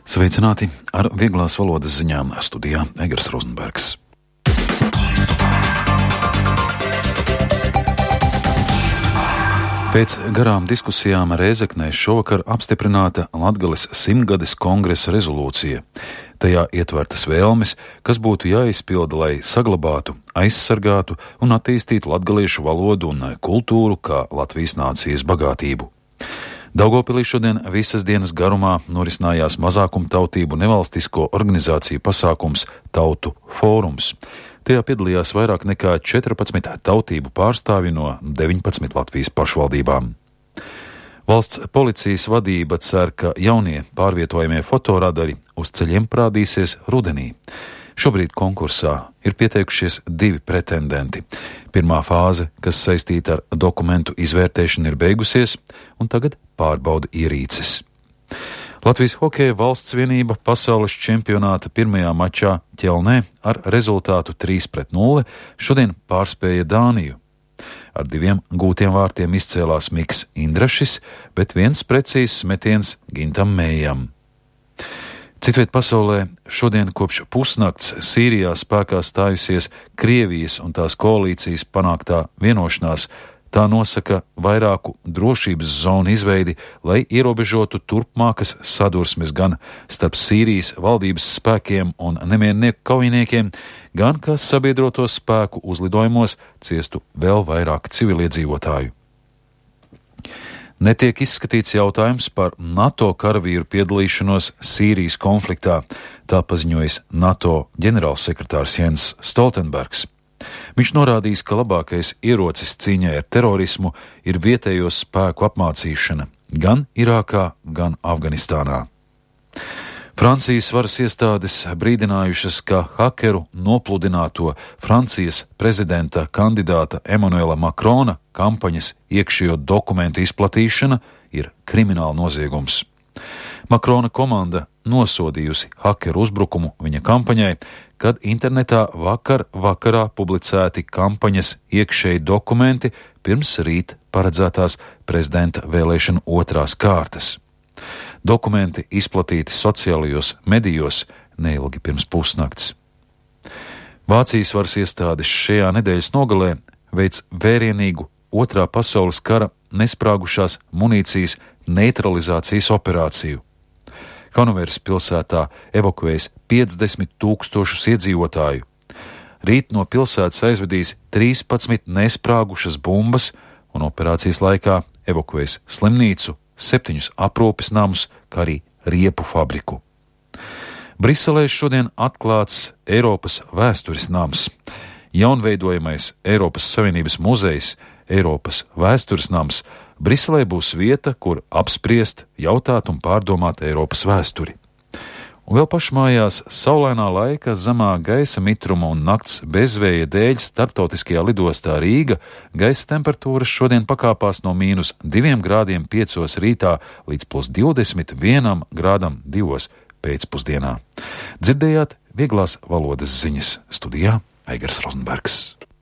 Sveicināti ar vieglās valodas ziņām studijā Egers Rozenbergs. Pēc garām diskusijām Rēzeknē šovakar apstiprināta Latgales 100-gades kongresa rezolūcija. Tajā ietvertas vēlmes, kas būtu jāizpilda, lai saglabātu, aizsargātu un attīstītu latgaliešu valodu un kultūru kā Latvijas nācijas bagātību. Daugavpilī šodien visas dienas garumā norisinājās mazākumtautību nevalstisko organizāciju pasākums Tautu fórums. Tajā piedalījās vairāk nekā 14 tautību pārstāvi no 19 Latvijas pašvaldībām. Valsts policijas vadība cer, ka jaunie pārvietojamie fotoradari uz ceļiem parādīsies rudenī. Šobrīd konkursā ir pieteikušies 2 pretendenti. Pirmā fāze, kas saistīta ar dokumentu izvērtēšanu, ir beigusies, un tagad pārbauda ierīces. Latvijas hokeja valsts vienība pasaules čempionāta pirmajā mačā Ķelnē ar rezultātu 3-0 šodien pārspēja Dāniju. Ar 2 gūtiem vārtiem izcēlās Miks Indrašis, bet viens precīzs metiens Gintam Mējam. Citviet pasaulē šodien kopš pusnakts Sīrijā spēkā stājusies Krievijas un tās koalīcijas panāktā vienošanās. Tā nosaka vairāku drošības zonu izveidi, lai ierobežotu turpmākas sadursmes gan starp Sīrijas valdības spēkiem un nemiernieku kaujiniekiem, gan kā sabiedroto spēku uzlidojumos ciestu vēl vairāk civiliedzīvotāju. Netiek izskatīts jautājums par NATO karavīru piedalīšanos Sīrijas konfliktā, tā paziņojis NATO ģenerālsekretārs Jens Stoltenbergs. Viņš norādījis, ka labākais ierocis cīņai ar terorismu ir vietējo spēku apmācīšana gan Irākā, gan Afganistānā. Francijas varas iestādes brīdinājušas, ka hakeru nopludināto Francijas prezidenta kandidāta Emanuela Makrona kampaņas iekšējo dokumentu izplatīšana ir krimināla noziegums. Makrona komanda nosodījusi hakeru uzbrukumu viņa kampaņai, kad internetā vakarā publicēti kampaņas iekšēji dokumenti pirms rīt paredzētās prezidenta vēlēšanu otrās kārtas. Dokumenti izplatīti sociālajos medijos neilgi pirms pusnakts. Vācijas varas iestādes šajā nedēļas nogalē veic vērienīgu Otrā pasaules kara nesprāgušās munīcijas neutralizācijas operāciju. Hanoveras pilsētā evakuējas 50 000 iedzīvotāju. Rīt no pilsētas aizvedīs 13 nesprāgušas bumbas un operācijas laikā evakuējas slimnīcu, 7 aprūpes namus, kā arī riepu fabriku. Briselē šodien atklāts Eiropas vēstures nams. Jaunveidojamais Eiropas Savienības muzejs, Eiropas vēstures nams, Briselē būs vieta, kur apspriest, jautāt un pārdomāt Eiropas vēsturi. Un vēl pašmājās saulainā laika, zemā gaisa mitruma un nakts bezvēja dēļ starptautiskajā lidostā Rīga gaisa temperatūras šodien pakāpās no -2 grādiem 5 rītā līdz +21 grādam 2 pēcpusdienā. Dzirdējāt vieglās valodas ziņas studijā Egers Rozenbergs.